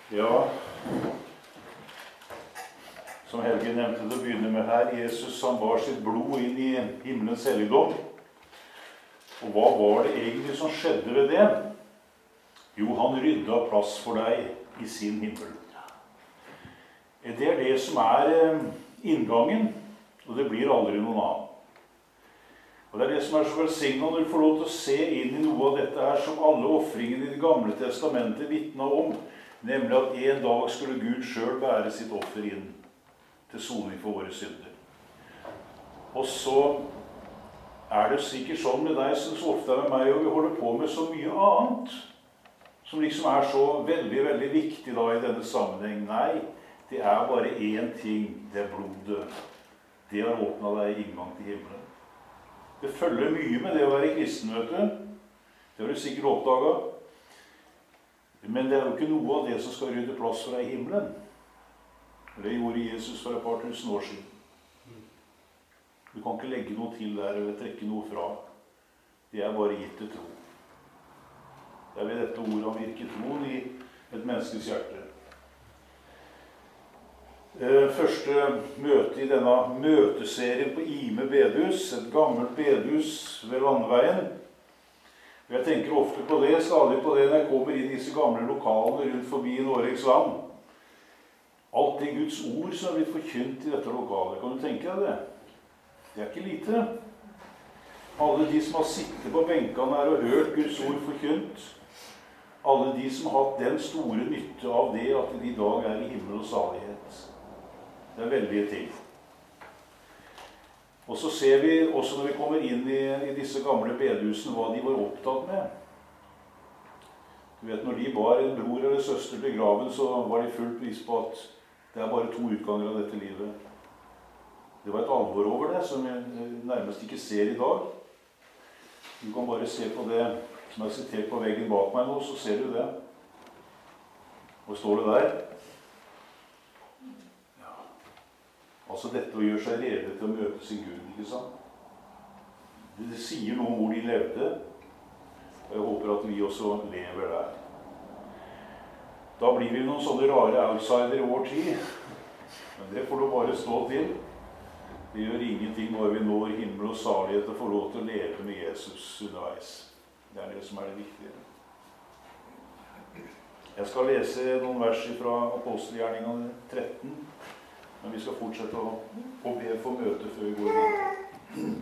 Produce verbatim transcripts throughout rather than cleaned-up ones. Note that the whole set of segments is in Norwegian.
Ja, som Helge nevnte det å begynne med her, Jesus han bar sitt blod inn i himmelens helligdom. Og hva var det egentlig som skjedde ved det? Jo, han rydda plass for deg i sin himmel. Det er det som er inngangen, og det blir aldri noen annen. Og det er det som er så velsignet når du får lov til å se inn i noe av dette her som alle offringene i Det gamle testamentet vitner om, nemlig at en dag skulle Gud selv bære sitt offer inn til soning for våre synder. Og så er det sikkert sånn med deg som så ofte er med meg, og vi holder på med så mye annet, som liksom er så veldig, veldig viktig da i denne sammenheng. Nei, det er bare én ting, det er blodet. Det har åpnet deg inngang til himmelen. Det følger mye med det å være kristen, vet du. Det har du sikkert oppdaget. Men det er jo ikke noe av det som skal rydde plass for deg i himmelen. Det gjorde Jesus for et par tusen år siden. Du kan ikke legge noe til der eller trekke noe fra. Det er bare gitt til tro. Det er ved dette ordet han virker troen i et menneskes hjerte. Første møte i denne møteserien på Ime bedehus, et gammelt bedehus ved Landveien. Og jeg tenker ofte på det, stadig på det når jeg kommer inn i disse gamle lokalene rundt forbi Norges land. Alt det Guds ord som er blitt forkynt i dette lokalet, kan du tenke deg det? Det er ikke lite. Alle de som har sittet på benkene her og hørt Guds ord forkynt, alle de som har hatt den store nytte av det at de i dag er i himmel og salighet. Det er veldige ting. Og så ser vi også når vi kommer inn i, i disse gamle bedehusene hva de var opptatt med. Du vet, når de bar en bror eller søster til graven, så var de fullt bevisst på at det er bare to utganger av dette livet. Det var et alvor over det som jeg nærmest ikke ser i dag. Du kan bare se på det som er sitert på veggen bak meg nå, så ser du det. Hva står det der? Altså dette å gjøre seg rede til å møte sin Gud, ikke sant? Det, det sier noe om hvor de levde, og jeg håper at vi også lever der. Da blir vi noen sånne rare outsider i vår tid, men det får du bare stå til. Det gjør ingenting når vi når himmel og salighet og får lov til å leve med Jesus underveis. Det er det som er det viktige. Jeg skal lese noen vers fra Apostelgjerningene tretten, men vi skal fortsette å, å be for møte før vi går videre.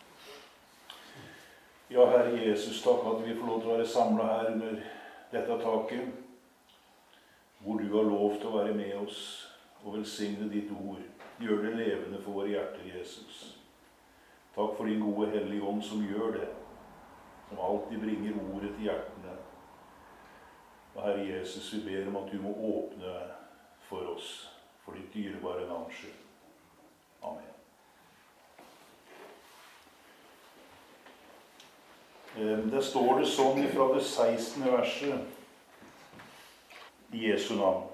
Ja, Herre Jesus, takk at vi får lov til å være samlet her under dette taket, hvor du har lov til å være med oss og velsigne ditt ord. Gjør det levende for våre hjerter, Jesus. Takk for din gode hellige ånd som gjør det, som alltid bringer ordet til hjertene. Og Herre Jesus, vi ber om at du må åpne for oss, for ditt dyrebare navns skyld. Amen. Det står det sånn fra det sekstende verset i Jesu navn.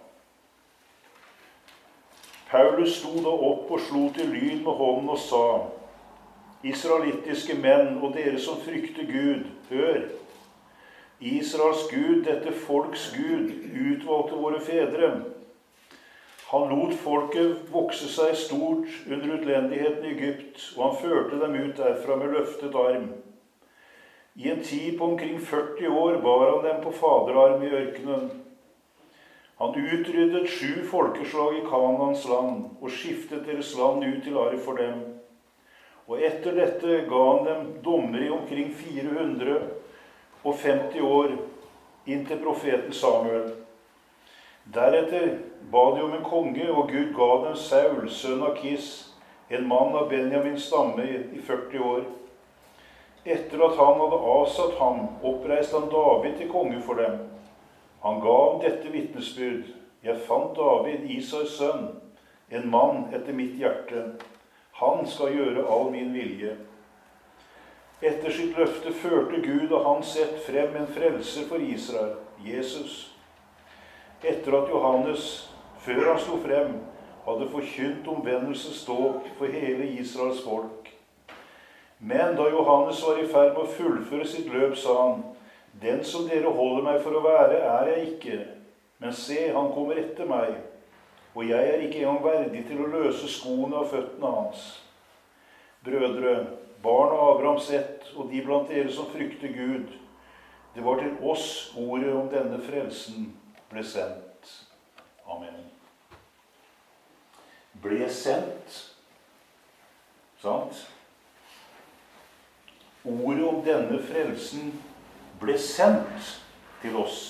Paulus sto da opp og slo til lyd med hånden og sa: Israelittiske menn og dere som frykter Gud, hør! Israels Gud, dette folks Gud, utvalgte våre fedre. Han lot folket vokse seg stort under utlendigheten i Egypt, og han førte dem ut derfra med løftet arm. I en tid på omkring førti år bar han dem på faderarm i ørkenen. Han utryddet sju folkeslag i Kanaans land, og skiftet deres land ut til arv for dem. Og etter dette ga han dem dommer i omkring fire hundre og femti år, inntil profeten Samuel. Deretter ba de om en konge, og Gud ga dem Saul, sønn av Kis, en mann av Benjamins stamme i førti år. Etter at han hadde avsatt ham, oppreiste han David til konge for dem. Han ga ham dette vitnesbyrd: Jeg fant David, Isais sønn, en mann etter mitt hjerte. Han skal gjøre all min vilje. Etter sitt løfte førte Gud og hans ett frem en frelser for Israel, Jesus. Etter at Johannes, før han sto frem, hadde forkynt omvendelsesdåp for hele Israels folk. Men da Johannes var i ferd med å fullføre sitt løp, sa han: Den som dere holder meg for å være, er jeg ikke. Men se, han kommer etter meg, og jeg er ikke engang verdig til å løse skoene av føttene hans. Brødre, barn av Abrahams ett, og de blant dere som frykter Gud, det var til oss ordet om denne frelsen ble sendt. Amen. Ble sendt. Sant? Ordet om denne frelsen ble sendt til oss.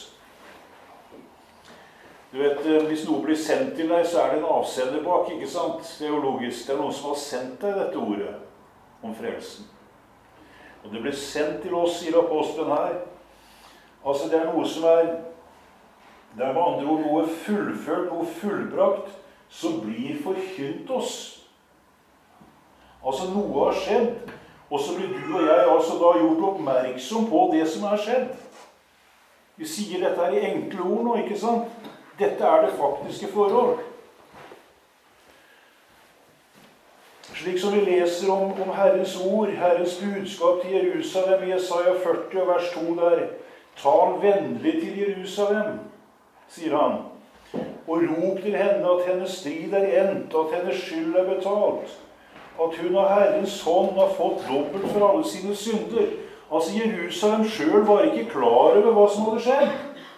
Du vet, hvis noe blir sendt til deg, så er det en avsender bak, ikke sant? Det er jo logisk. Det er noen som har sendt deg dette ordet om frelsen. Og det ble sendt til oss, sier apostelen her. Altså, det er noe som er, det er med andre ord noe fullført, noe fullbrakt, som blir forkynt oss. Altså, noe har skjedd, og så blir du og jeg altså da gjort oppmerksom på det som er skjedd. Vi sier dette her i enkle ord nå, ikke sant? Dette er det faktiske forhold. Slik som vi leser om, om Herrens ord, Herrens budskap til Jerusalem i Jesaja førti, vers to der. Tal vennlig til Jerusalem, sier han, og rop til henne at hennes strid er endt, at hennes skyld er betalt, at hun av Herrens hånd har fått dobbelt for alle sine synder. Altså, Jerusalem selv var ikke klar over hva som hadde skjedd.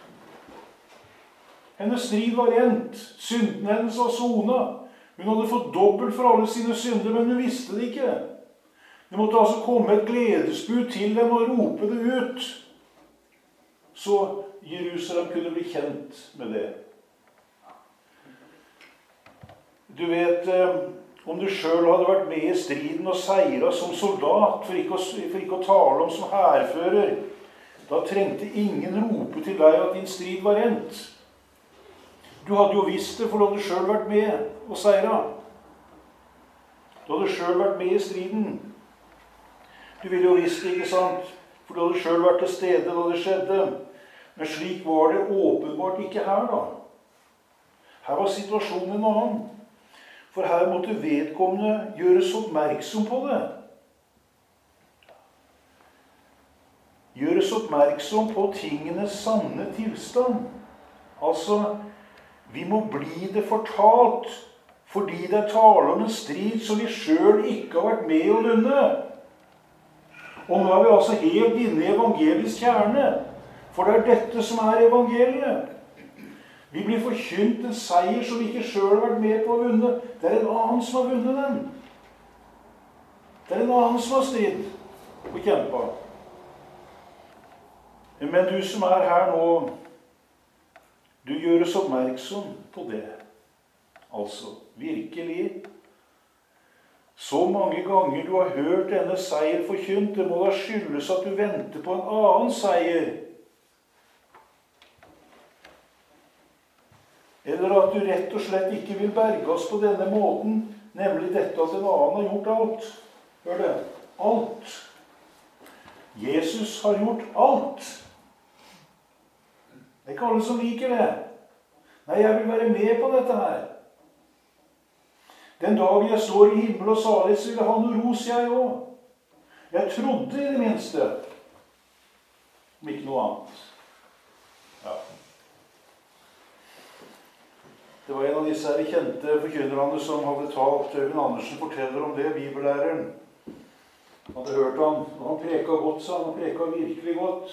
Hennes strid var endt, synden hennes var sonet. Hun hadde fått dobbelt for alle sine synder, men hun visste det ikke. Det måtte altså komme et gledesbud til dem og rope det ut, så Jerusalem kunne bli kjent med det. Du vet, om du selv hadde vært med i striden og seiret som soldat, for ikke, å, for ikke å tale om som hærfører, da trengte ingen rope til deg at din strid var endt. Du hadde jo visst det, for du hadde selv vært med og seiret. Du hadde selv vært med i striden. Du ville jo visst det, ikke sant? For du hadde selv vært til stede da det skjedde. Men slik var det åpenbart ikke her da. Her var situasjonen en annen. For her måtte vedkommende gjøres oppmerksom på det. Gjøres oppmerksom på tingenes sanne tilstand. Altså, vi må bli det fortalt, fordi det er tale om en strid som vi selv ikke har vært med å vinne. Og nå er vi altså helt inne i evangeliets kjerne, for det er dette som er evangeliet. Vi blir forkynt en seier som vi ikke selv har vært med på å vinne. Det er en annen som har vunnet den. Det er en annen som har strid og kjempet. Men du som er her nå, du gjøres oppmerksom på det. Altså, virkelig. Så mange ganger du har hørt denne seier forkynt, det må da skyldes at du venter på en annen seier. Eller at du rett og slett ikke vil berge oss på denne måten, nemlig dette at en annen har gjort alt. Hør det. Alt. Jesus har gjort alt. Det er ikke alle som liker det. Nei, jeg vil være med på dette her. Den dagen jeg står i himmel og salig, så vil jeg ha noe ros jeg også. Jeg trodde i det minste, om ikke noe annet. Ja. Det var en av disse her kjente forkynnerne som hadde talt. Øyvind Andersen forteller om det, bibellæreren. Han hadde hørt han, og han preket godt, sa han. Han preket virkelig godt.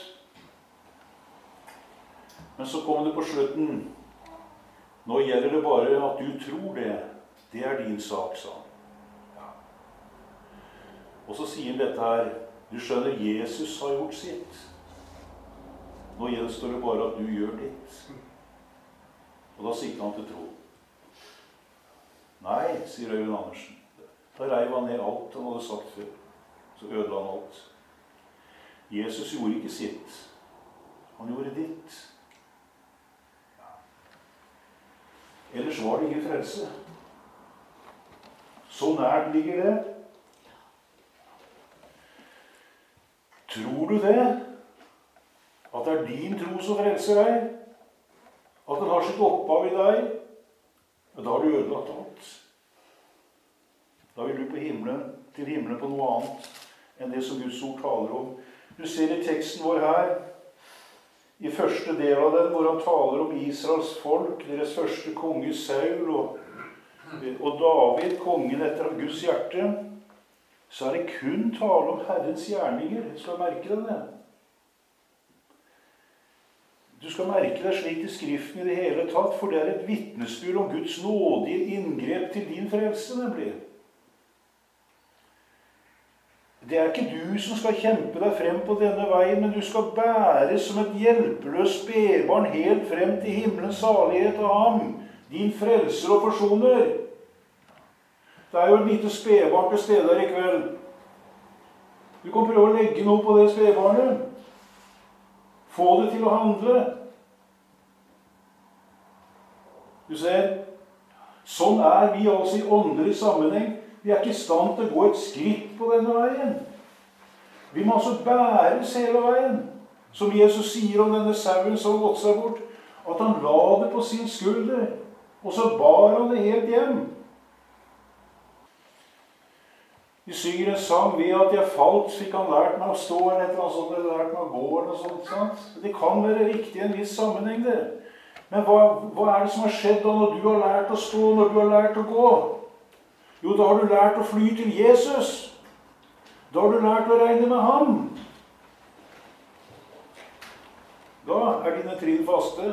Men så kom det på slutten. Nå gjelder det bare at du tror det. Det er din sak, sa han. Ja. Og så sier han dette her. Du skjønner, Jesus har gjort sitt. Nå gjenstår det bare at du gjør ditt. Og da sikter han til tro. Nei, sier Øyvind Andersen. Da reiv han ned alt han hadde sagt før. Så ødela han alt. Jesus gjorde ikke sitt. Han gjorde ditt. Ellers var det ingen frelse. Så nært ligger det. Tror du det? At det er din tro som frelser deg? At den har sitt opphav i deg? Men da har du ødelagt alt. Da vil du på himmelen, til himmelen på noe annet enn det som Guds ord taler om. Du ser i teksten vår her, i første del av den, hvor han taler om Israels folk, deres første konge Saul, og, og David, kongen etter Guds hjerte, så er det kun tale om Herrens gjerninger. Du skal merke deg det. Du skal merke deg slik til Skriften i det hele tatt, for det er et vitnesbyrd om Guds nådige inngrep til din frelse, nemlig. Det er ikke du som skal kjempe deg frem på denne veien, men du skal bære som et hjelpeløst spedbarn helt frem til himmelens salighet av ham, din frelser og forsoner. Det er jo et lite spedbarn til stede her i kveld. Du kan prøve å legge noe på det spedbarnet. Få det til å handle. Du ser, sånn er vi altså i åndelig sammenheng. Vi er ikke i stand til å gå et skritt på denne veien. Vi må altså bæres hele veien. Som Jesus sier om denne sauen som gått seg bort, at han la det på sin skulder, og så bar han det helt hjem. Vi synger en sang ved at jeg falt, fikk han lært meg å stå, eller et eller annet sånt, eller lært meg å gå, eller noe sånt, sant? Det kan være riktig i en viss sammenheng, det. Men hva, hva er det som har skjedd da når du har lært å stå, når du har lært å gå? Jo, da har du lært å fly til Jesus. Da har du lært å regne med ham. Da er dine trinn faste.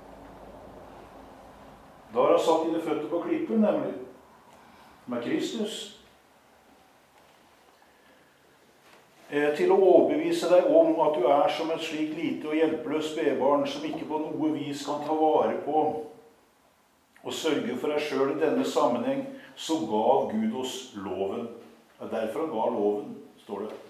Da har han satt dine føtter på klippen, nemlig. Med Kristus. Eh, til å overbevise deg om at du er som et slik lite og hjelpeløst spedbarn som ikke på noe vis kan ta vare på og sørge for deg selv i denne sammenheng, så gav Gud oss loven. Det er derfor han ga loven, står det.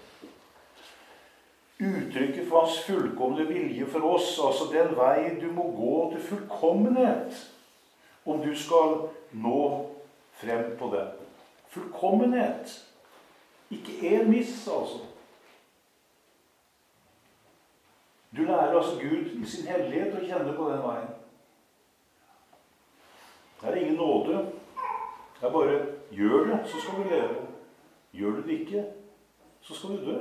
Uttrykket for hans fullkomne vilje for oss, altså den vei du må gå til fullkommenhet, om du skal nå frem på den. Fullkommenhet. Ikke en miss, altså. Du lærer altså Gud i sin hellighet å kjenne på den veien. Det er ingen nåde. Det er bare, gjør det, så skal du leve. Gjør du det ikke, så skal du dø.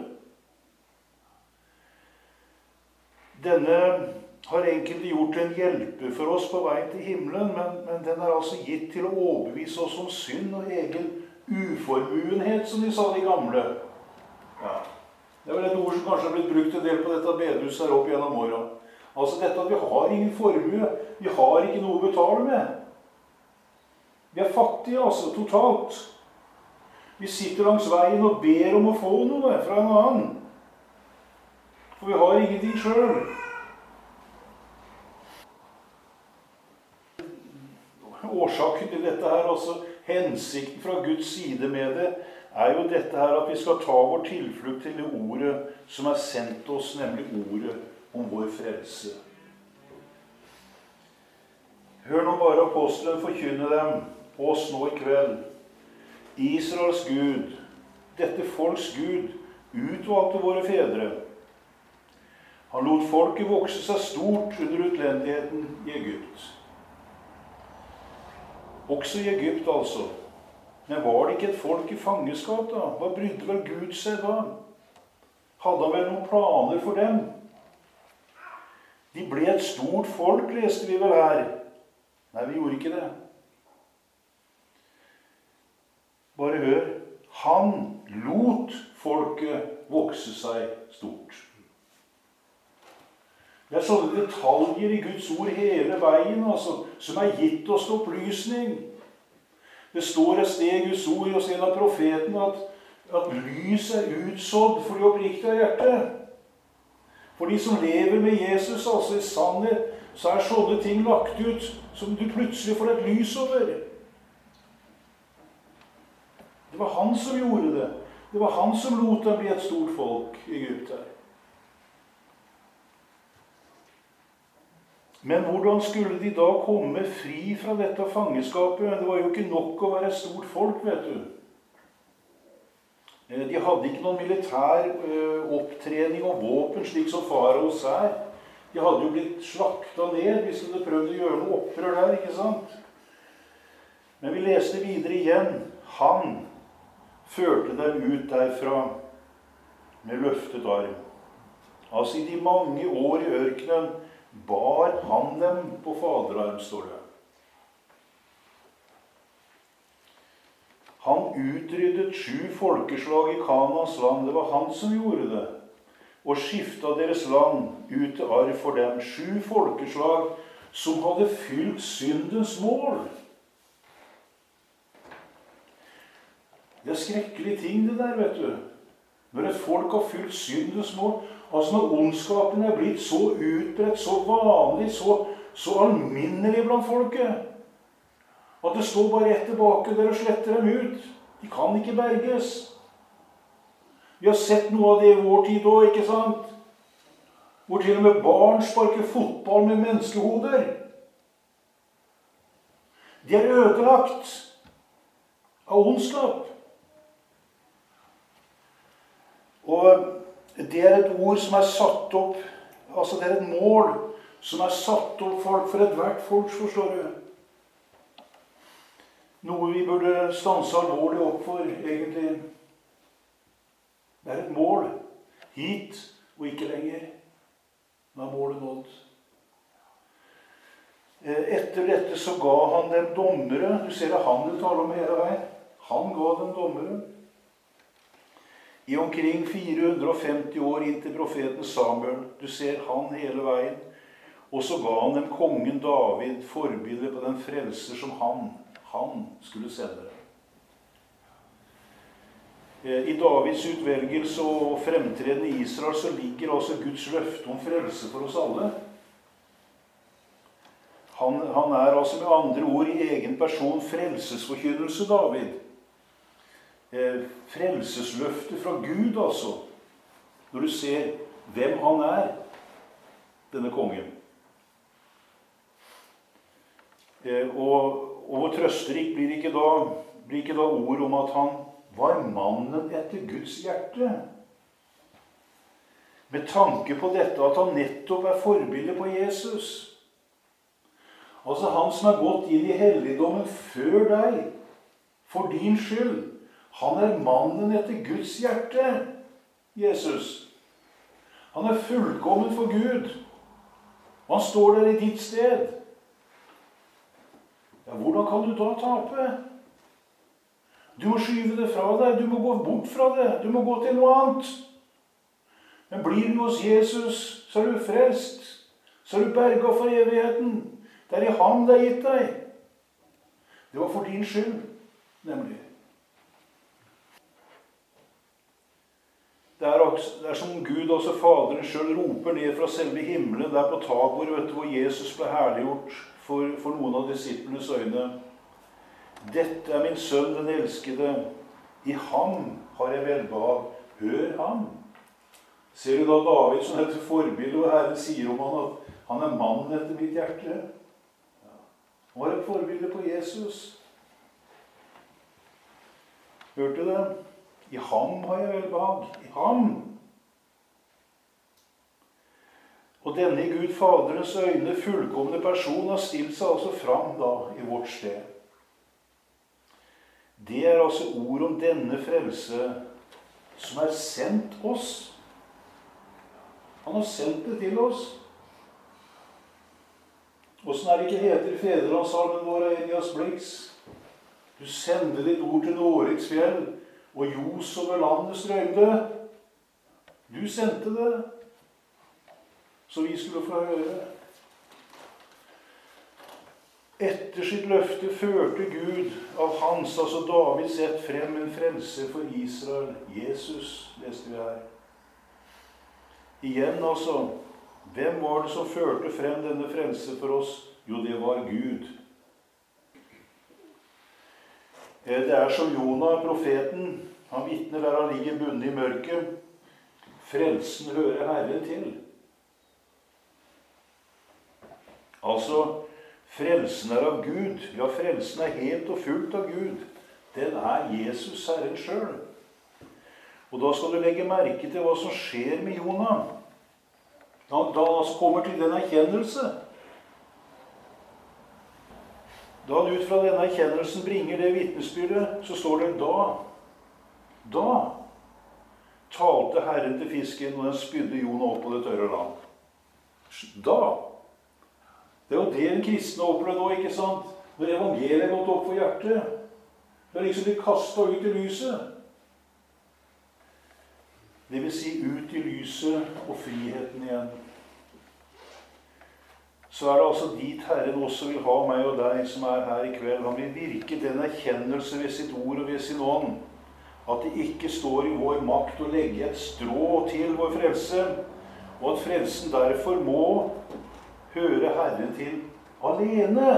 Denne har enkelte gjort en hjelper for oss på veien til himmelen, men, men den er altså gitt til å overbevise oss om synd og egen uformuenhet, som de sa de gamle. Ja. Det er vel et ord som kanskje har blitt brukt en del på dette bedhuset her opp gjennom åra. Altså dette at vi har ingen formue, vi har ikke noe å betale med. Vi er fattige, altså, totalt. Vi sitter langs veien og ber om å få noe fra en annen. For vi har ingenting selv. Årsaken til dette her, altså hensikten fra Guds side med det, er jo dette her at vi skal ta vår tilflukt til det ordet som er sendt oss, nemlig ordet om vår frelse. Hør nå bare apostelen forkynne dem, oss nå i kveld. Israels Gud, dette folks Gud, utvalgte våre fedre. Han lot folket vokse seg stort under utlendigheten i Egypt. Også i Egypt, altså. Men var det ikke et folk i fangeskap da? Hva brydde vel Gud seg da? Hadde han vel noen planer for dem? De ble et stort folk, leste vi vel her. Nei, vi gjorde ikke det. Bare hør. Han lot folket vokse seg stort. Det er sånne detaljer i Guds ord hele veien, altså, som er gitt oss til opplysning. Det står et sted i Guds ord hos en av profetene at, at lys er utsådd for de oppriktige av hjertet. For de som lever med Jesus, altså i sannhet, så er sånne ting lagt ut som du plutselig får et lys over. Det var han som gjorde det. Det var han som lot dem bli et stort folk i Egypt her. Men hvordan skulle de da komme fri fra dette fangeskapet? Det var jo ikke nok å være et stort folk, vet du. De hadde ikke noen militær opptrening og våpen, slik som faraos er. De hadde jo blitt slakta ned hvis de hadde prøvd å gjøre noe opprør der, ikke sant? Men vi leste videre igjen. Han førte dem ut derfra med løftet arm. Altså i de mange år i ørkenen bar han dem på faderarm, står det. Han utryddet sju folkeslag i Kanas land. Det var han som gjorde det. Og skifta deres land ut til arv for dem. Sju folkeslag som hadde fylt syndens mål. Det er skrekkelige ting det der, vet du. Når et folk har fylt syndens mål, altså når ondskapen er blitt så utbredt, så vanlig, så, så alminnelig blant folket, at det står bare ett tilbake der og sletter dem ut. De kan ikke berges. Vi har sett noe av det i vår tid også, ikke sant? Hvor til og med barn sparker fotball med menneskehoder. De er ødelagt av ondskap. Og det er et ord som er satt opp, altså det er et mål som er satt opp for, for et hvert folk, forstår du. Noe vi burde stanse alvorlig opp for, egentlig. Det er et mål. Hit og ikke lenger. Nå er målet nådd. Etter dette så ga han dem dommere. Du ser det han vil tale om hele veien. Han ga dem dommere. I omkring fire hundre og femti år inntil profeten Samuel. Du ser han hele veien. Og så ga han dem kongen David forbilde på den frelser som han Han skulle sende det. I Davids utvelgelse og fremtreden i Israel så ligger altså Guds løfte om frelse for oss alle. Han, han er altså med andre ord i egen person frelsesforkynnelse, David. Frelsesløfte fra Gud, altså. Når du ser hvem han er, denne kongen. Og Og hvor trøsterik blir ikke, da, blir ikke da ord om at han var mannen etter Guds hjerte. Med tanke på dette at han nettopp er forbilde på Jesus. Altså han som er gått inn i helligdommen før deg, for din skyld. Han er mannen etter Guds hjerte, Jesus. Han er fullkommen for Gud. Og han står der i ditt sted. Ja, hvordan kan du da tape? Du må skyve det fra deg. Du må gå bort fra det. Du må gå til noe annet. Men blir du hos Jesus, så er du frelst. Så er du berget for evigheten. Det er i ham det er gitt deg. Det var for din skyld, nemlig. Det er, det er som Gud, altså Faderen selv, roper ned fra selve himmelen der på Tabor, vet du, hvor Jesus ble herliggjort for, for noen av disiplenes øyne. Dette er min sønn, den elskede. I ham har jeg velbehag. Hør ham. Ser du da David som heter forbilde, og Herren sier om han at han er mannen etter mitt hjerte. Han var et forbilde på Jesus. Hørte du det? I ham har jeg velbehag. I ham. Og denne i Gud Faderens øyne fullkomne person har stilt seg altså fram da i vårt sted. Det er altså ord om denne frelse som er sendt oss. Han har sendt det til oss. Hvordan er det ikke heter i fedrelandssalmen vår av Enias Blix? Du sender ditt ord til Nåriks fjell, og ljos over landet strømde. Du sendte det, så vi skulle få høre. Etter sitt løfte førte Gud av hans, altså Davids ett, frem en frelse for Israel. Jesus, leste vi her. Igjen altså, hvem var det som førte frem denne frelse for oss? Jo, det var Gud. Det er som Jonah, profeten, han vitner der han ligger bundet i mørket. Frelsen hører Herren til. Altså, frelsen er av Gud. Ja, frelsen er helt og fullt av Gud. Den er Jesus Herren selv. Og da skal du legge merke til hva som skjer med Jonah. Da han altså kommer til den erkjennelse. Da han ut fra denne erkjennelsen bringer det vitnesbyrdet, så står det da. Da. talte Herren til fisken, og den spydde Jonah opp på det tørre land. Da! Det er jo det en kristne opplever nå, ikke sant? Når evangeliet er gått opp for hjertet. Det er liksom de kastet ut i lyset. Det vil si ut i lyset og friheten igjen. Så er det altså dit Herren også vil ha meg og deg som er her i kveld. Han vil virke den erkjennelse ved sitt ord og ved sin ånd, at det ikke står i vår makt å legge et strå til vår frelse, og at frelsen derfor må høre Herren til alene.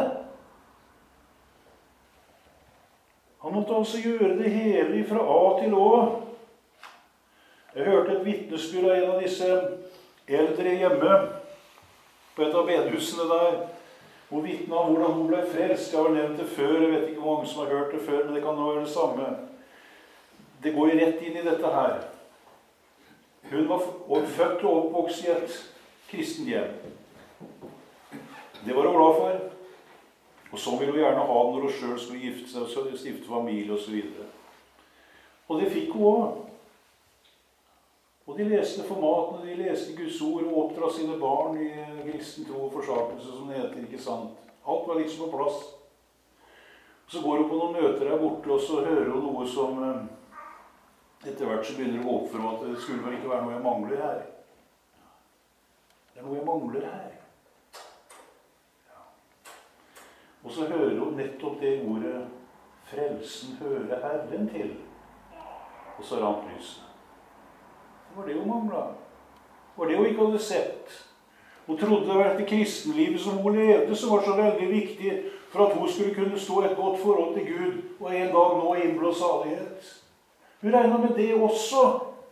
Han måtte altså gjøre det hele fra A til Å. Jeg hørte et vitnesbyrd av en av disse eldre hjemme på et av bedehusene der, hvor vitnet om hvordan hun ble frelst. Jeg har nevnt det før, jeg vet ikke hvor mange som har hørt det før, men det kan nå være det samme. Det går rett inn i dette her. Hun var født og oppvokst i et kristent hjem. Det var hun glad for. Og så ville hun gjerne ha det når hun selv skulle gifte seg, stifte familie og så videre. Og det fikk hun også. Og de leste formatene, de leste Guds ord og oppdra sine barn i kristen tro og forsakelse, som det heter, ikke sant? Alt var liksom på plass. Så går hun på noen møter der borte, og så hører hun noe som etter hvert så begynner å gå opp for at det skulle vel ikke være noe jeg mangler her. Det er noe jeg mangler her. Ja. Og så hører hun nettopp det ordet frelsen hører Herren til. Og så rant lyset. Det var det hun manglet. Det var det hun ikke hadde sett. Hun trodde det var dette kristenlivet som hun levde, som var så veldig viktig for at hun skulle kunne stå et godt forhold til Gud og en dag nå innblå salighet. Hun regnet med det også.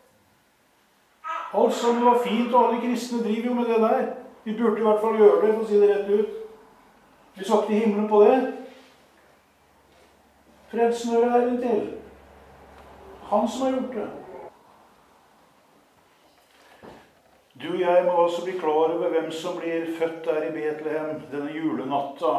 Alt som var fint, og alle kristne driver jo med det der. Vi burde i hvert fall gjøre det, for å si det rett ut. Vi skal ikke til himmelen på det. Frelsen hører Herren til. Han som har gjort det. Du og jeg må også bli klar over hvem som blir født der i Betlehem denne julenatta.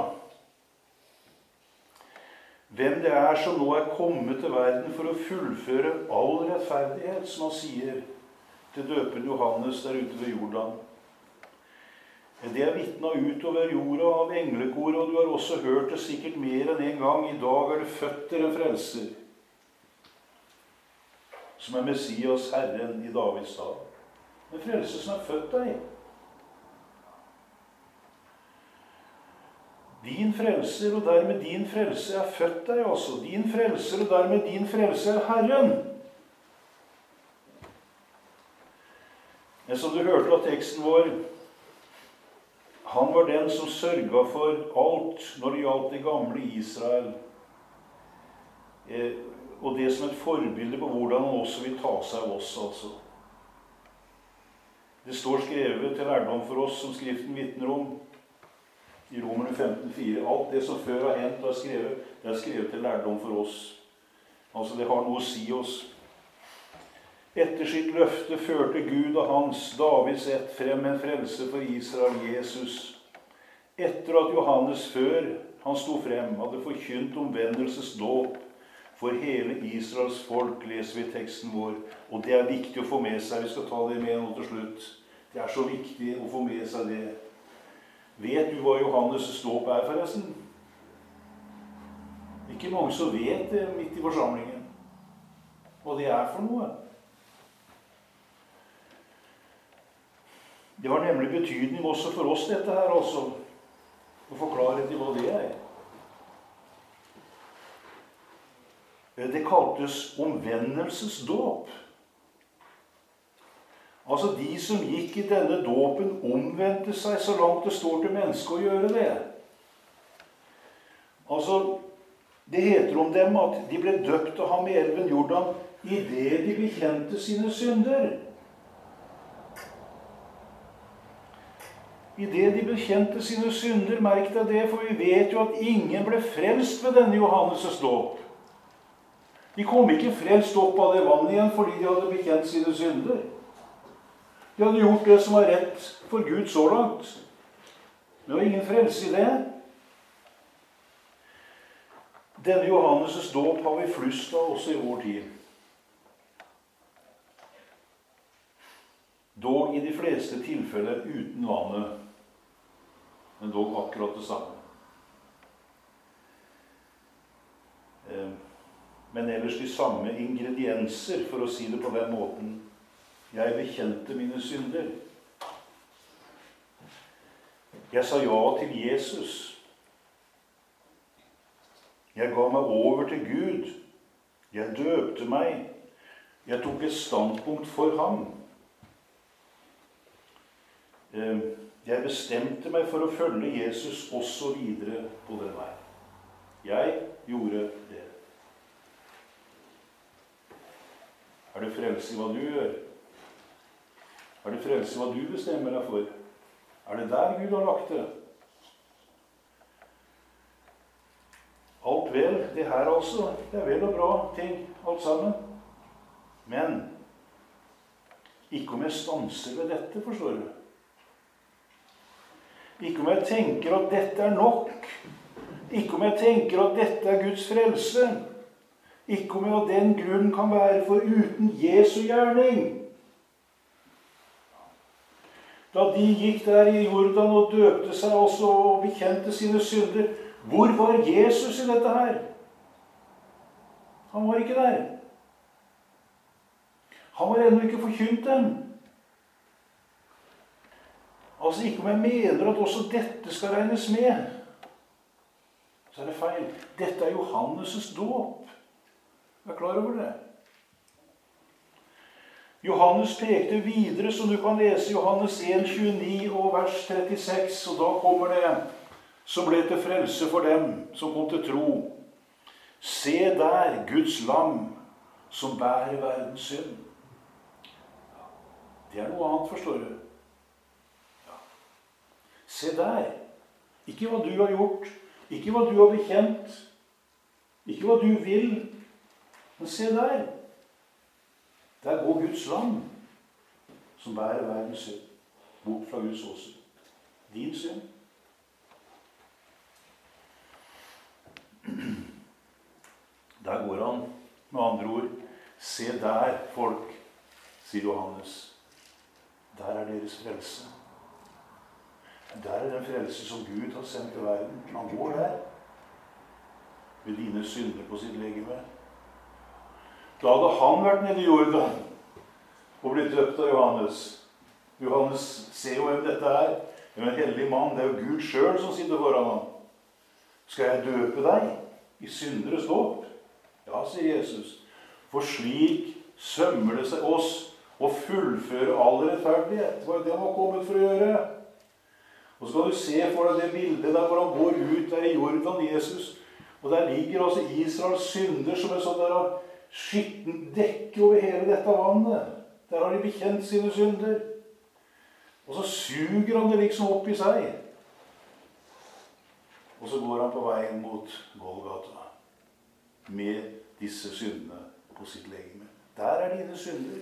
Hvem det er som nå er kommet til verden for å fullføre all rettferdighet, som han sier til døpen Johannes der ute ved Jordan. Det er vittnet utover jorda av englekor, og du har også hørt det sikkert mer enn en gang. I dag er det født en frelser, som er Messias, Herren i Davids dal. En frelse som er født deg. Din frelser, og dermed din frelse, er født deg altså. Din frelser, og dermed din frelse, er Herren. Men som du hørte av teksten vår, han var den som sørget for alt når det gjaldt det gamle Israel. Og det som et forbilde på hvordan han også vil ta seg av oss, altså. Det står skrevet til lærdom for oss, som Skriften vitner om, i Romerne femten fire. Alt det som før har hendt og er skrevet, det er skrevet til lærdom for oss. Altså, det har noe å si oss. Etter sitt løfte førte Gud og hans, Davids ett, frem en frelse for Israel, Jesus. Etter at Johannes før han sto frem, hadde forkynt omvendelsesdåp for hele Israels folk, leser vi teksten vår. Og det er viktig å få med seg. Vi skal ta det med nå til slutt. Det er så viktig å få med seg det. Vet du hva Johannes' dåp er, forresten? Ikke mange som vet det midt i forsamlingen. Hva det er for noe. Det har nemlig betydning også for oss, dette her også. Å forklare til hva det er. Det kaltes omvendelsesdåp. Altså, de som gikk i denne dåpen omvendte seg så langt det står til mennesket å gjøre det. Altså, det heter om dem at de ble døpt av ham i elven Jordan i det de bekjente sine synder. I det de bekjente sine synder, merk deg det, for vi vet jo at ingen ble frelst ved denne Johannes' dåp. De kom ikke frelst opp av det vannet igjen fordi de hadde bekjent sine synder. De hadde gjort det som var rett for Gud så langt. Det var ingen frelse i det. Denne Johannes' dåp har vi flust av også i vår tid. dog i de fleste tilfeller uten vannet, men dog akkurat det samme. Men ellers de samme ingredienser, for å si det på den måten. Jeg bekjente mine synder. Jeg sa ja til Jesus. Jeg ga meg over til Gud. Jeg døpte meg. Jeg tok et standpunkt for ham. Jeg bestemte meg for å følge Jesus også videre på den veien. Jeg gjorde det. Er det frelse i hva du gjør? Er det frelse i hva du bestemmer deg for? Er det der Gud har lagt det? Alt vel, det her altså, det er vel og bra ting, alt sammen. Men ikke om jeg stanser ved dette, forstår du. Ikke om jeg tenker at dette er nok. Ikke om jeg tenker at dette er Guds frelse. Ikke om jeg av den grunn kan være for uten Jesu gjerning. Da de gikk der i Jordan og døpte seg også og bekjente sine synder, hvor var Jesus i dette her? Han var ikke der. Han var ennå ikke forkynt dem. Altså ikke om jeg mener at også dette skal regnes med, så er det feil. Dette er Johannes' dåp. Jeg er klar over det. Johannes pekte videre, som du kan lese Johannes en tjueni og vers trettiseks, og da kommer det som ble til frelse for dem som kom til tro. Se der Guds lam som bærer verdens synd. Det er noe annet, forstår du. Ja. Se der. Ikke hva du har gjort, ikke hva du har bekjent, ikke hva du vil, men se der. Der går Guds lam som bærer verdens synd bort fra Guds åsyn. Din synd. Der går han, med andre ord. Se der, folk, sier Johannes. Der er deres frelse. Der er den frelse som Gud har sendt til verden. Han går der. Med dine synder på sitt legeme. Da hadde han vært nede i Jordan og blitt døpt av Johannes. Johannes ser jo hvem dette er. Det er en hellig mann. Det er jo Gud selv som sitter foran ham. Skal jeg døpe deg i synderes dåp? Ja, sier Jesus. For slik sømmer det seg oss å fullføre all rettferdighet. Det var jo det han var kommet for å gjøre. Og så kan du se for deg det bildet der hvor han går ut der i Jordan, Jesus. Og der ligger altså Israels synder som en sånn der skitten dekke over hele dette vannet. Der har de bekjent sine synder. Og så suger han det liksom opp i seg. Og så går han på veien mot Golgata med disse syndene på sitt legeme. Der er dine synder.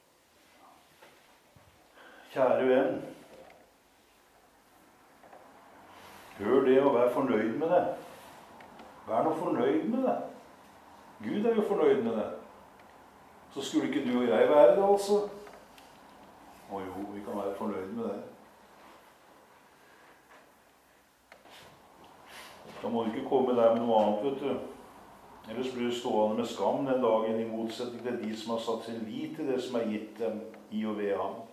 Kjære venn, hør det og vær fornøyd med det. Vær nå fornøyd med det. Gud er jo fornøyd med det. Så skulle ikke du og jeg være det, altså. Å jo, vi kan være fornøyd med det. Da må du ikke komme der med noe annet, vet du. Ellers blir du stående med skam den dagen, i motsetning til de som har satt sin lit til det som er gitt dem i og ved ham.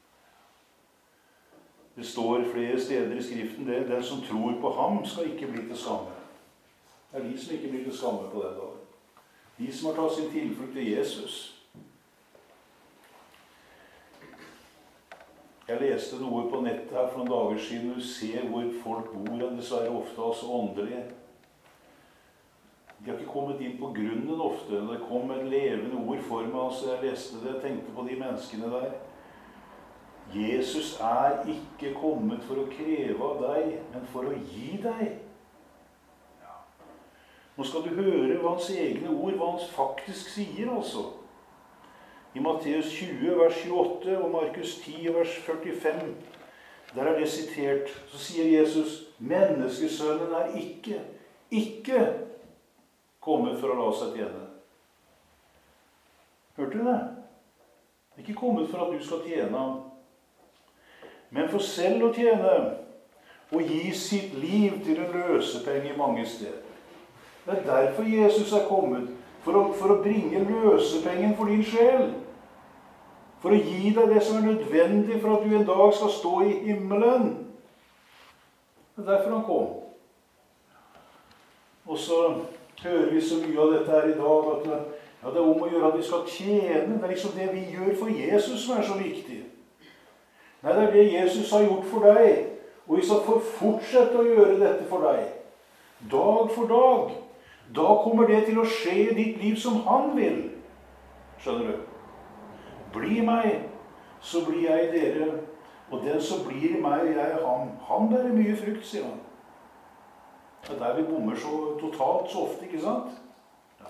Det står flere steder i Skriften det. Den som tror på ham skal ikke bli til skamme. Det er de som ikke blir til skamme på den dagen. De som har tatt sin tilflukt til Jesus. Jeg leste noe på nettet her for noen dager siden. Du ser hvor folk bor, og dessverre ofte også åndelige. De har ikke kommet inn på grunnen ofte. Det kom et levende ord for meg. Altså jeg leste det, jeg tenkte på de menneskene der. Jesus er ikke kommet for å kreve av deg, men for å gi deg. Nå skal du høre hva hans egne ord, hva han faktisk sier, altså. I Matteus tjue, vers tjueåtte, og Markus ti, vers førtifem, der er det sitert. Så sier Jesus, menneskesønnen er ikke, ikke kommet for å la seg tjene. Hørte du det? Ikke kommet for at du skal tjene ham, men for selv å tjene og gi sitt liv til en løsepenge mange steder. Det er derfor Jesus er kommet, for å, for å bringe løsepengen for din sjel. For å gi deg det som er nødvendig for at du en dag skal stå i himmelen. Det er derfor han kom. Og så hører vi så mye av dette her i dag, at ja, det er om å gjøre at vi skal tjene. Det er liksom det vi gjør for Jesus som er så viktig. Nei, det er det Jesus har gjort for deg. Og vi skal få fortsette å gjøre dette for deg. Dag for dag. Da kommer det til å skje i ditt liv som han vil. Skjønner du? Bli meg, så blir jeg dere. Og den som blir i meg, jeg er han. Han bærer mye frukt, sier han. Det er der vi bommer så totalt så ofte, ikke sant? Ja.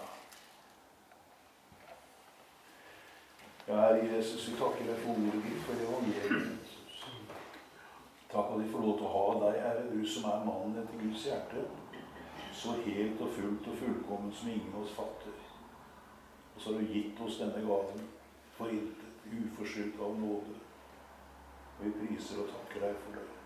Ja, Herre Jesus, vi takker deg for ordet ditt, for evangeliet. Takk at vi får lov til å ha deg, Herre, du som er mannen etter Guds hjerte, så helt og fullt og fullkommen som ingen av oss fatter. Og så har du gitt oss denne gaven for intet, uforskyldt av nåde. Og vi priser og takker deg for det.